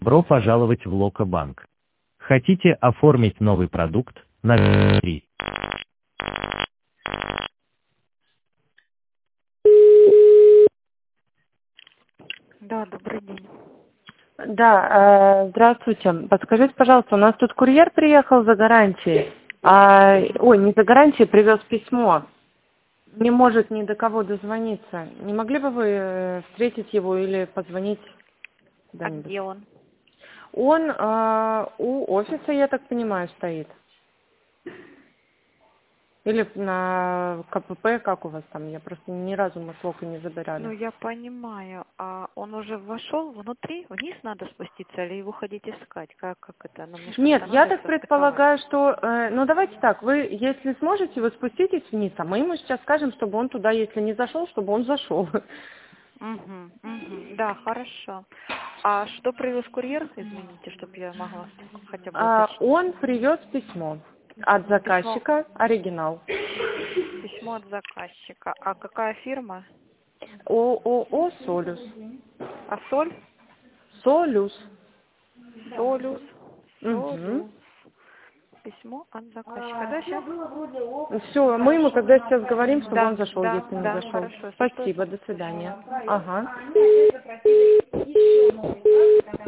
Добро пожаловать в Локобанк. Хотите оформить новый продукт? Нажмите 3. Да, добрый день. Да, здравствуйте. Подскажите, пожалуйста, у нас тут курьер приехал за гарантией. Не за гарантией, привез письмо. Не может ни до кого дозвониться. Не могли бы вы встретить его или позвонить А куда-нибудь? где он? Он у офиса, я так понимаю, стоит. Или на КПП, как у вас там? Я просто ни разу мы с Локой не забирали. Ну, я понимаю. А он уже вошел внутри? Вниз надо спуститься или его ходить искать? Как это? Ну, мне ж Нет, как-то я надо так состыковать. предполагаю, что... ну, давайте так, вы, если сможете, вы спуститесь вниз, а мы ему сейчас скажем, чтобы он туда, если не зашел, чтобы он зашел. Да, хорошо. А что привез курьер? Извините, чтобы я могла хотя бы уточнить. Он привез письмо от Письмо, заказчика, оригинал. письмо от заказчика. А какая фирма? ООО «Солюс». А соль? «Солюс». Солюс. Угу. Солюс. Письмо от заказчика. Да, сейчас? Все, мы ему тогда сейчас говорим, чтобы он зашел, Да, если не да, зашел. хорошо. Если что, Спасибо, до свидания. Ага.